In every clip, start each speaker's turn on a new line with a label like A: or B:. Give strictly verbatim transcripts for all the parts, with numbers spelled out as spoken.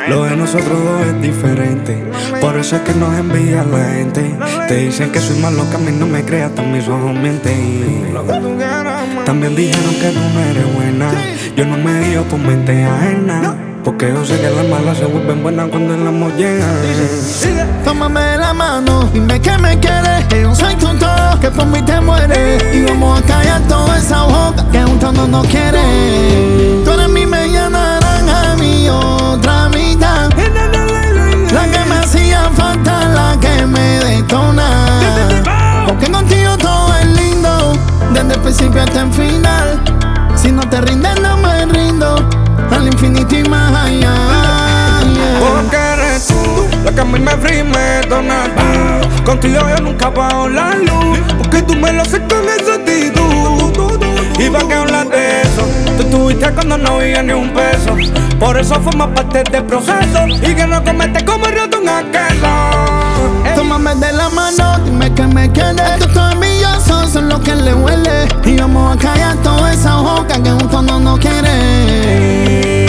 A: Lo de nosotros dos es diferente, por eso es que nos envía la gente. Te dicen que soy malo, que a mí no me creas, hasta mis ojos mienten. También dijeron que tú no eres buena, yo no me guío por mente ajena, porque yo sé que las malas se vuelven buenas cuando el amor llega.
B: Tómame la mano, dime que me quieres, que yo soy tu todo, que por mí te mueres. Y vamos a callar toda esa boca que juntos no nos quiere. Tú eres mi media naranja, mi otra mitad, la que me hacía falta, la que me detona. Porque contigo todo es lindo, desde el principio hasta el final. Si no te rindes no me rindo, al infinito y más allá.
A: Porque eres tú la que a mí me fríe y me detona. Contigo yo nunca apago la luz, porque tú me lo haces con esa actitud. Y pa' que hablas de eso, tú estuviste cuando no había ni un peso. Por eso formas parte del proceso, y que no cometes como el ratón a queso.
B: Tómame de la mano, dime que me quieres. Estos son envidiosos, son los que le huele. Y vamos a callar toda esa boca que juntos no nos quiere.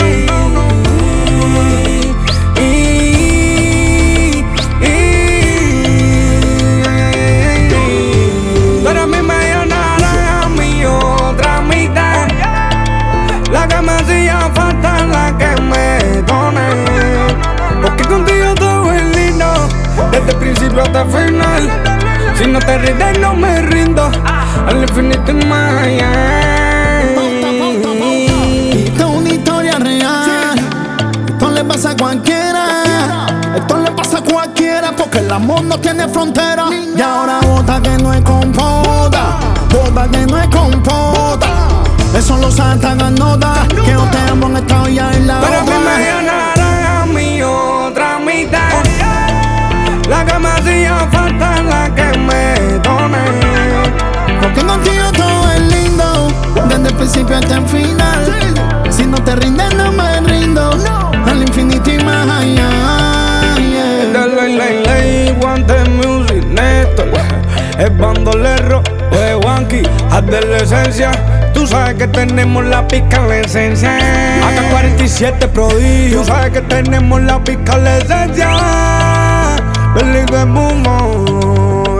A: Desde el principio hasta el final, si no te rindes no me rindo, al infinito y más allá.
B: Esto es una historia real, esto le pasa a cualquiera, esto le pasa a cualquiera, porque el amor no tiene frontera. Y ahora bota que no es compota, bota que no es compota. Eso lo sacan nota, que yo te amo en esta olla en la otra.
A: Pero mi media naranja, mi otra mitad, la que me hacía falta, la que me doné.
B: Porque contigo todo es lindo, desde el principio hasta el final. Si no te rindes no me rindo, al infinito y más allá.
A: Yeah. Ley, ley, ley, guante music, Néstor, el bandolero de Wanky, adolescencia. Tú sabes que tenemos la pica en la esencia. Acá cuarenta y siete prodigio. Tú sabes que tenemos la pica en la esencia. Belly de Bumo,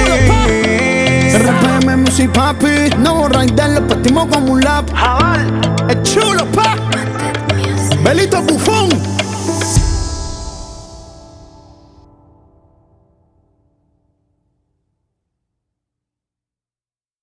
B: R P M Music Papi, no rider, lo partimos como un lap.